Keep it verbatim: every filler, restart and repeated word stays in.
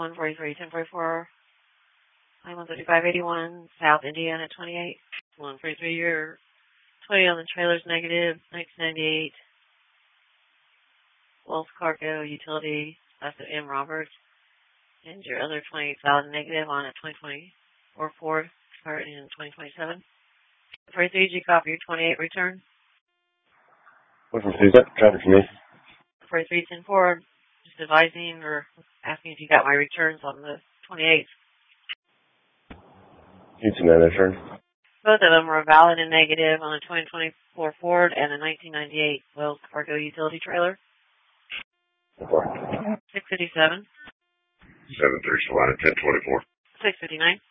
one forty-three, ten forty-four, one thirty-five eighty-one, South Indiana twenty-eight, one forty-three, your twenty on the trailer's negative, nineteen ninety-eight, Wells Cargo Utility, that's at M. Roberts, and your other twenty-eight thousand negative on a twenty twenty-four Ford, starting in twenty twenty-seven. forty-three, did you copy your twenty-eight return? What from Susan? Traffic for me. forty-three, ten four, just advising or asking if you got my returns on the twenty-eighth. You see that return? Both of them were valid and negative on a twenty twenty-four Ford and a nineteen ninety-eight Wells Cargo Utility trailer. Four. six fifty-seven. seven three, Solana, ten twenty-four. six fifty-nine.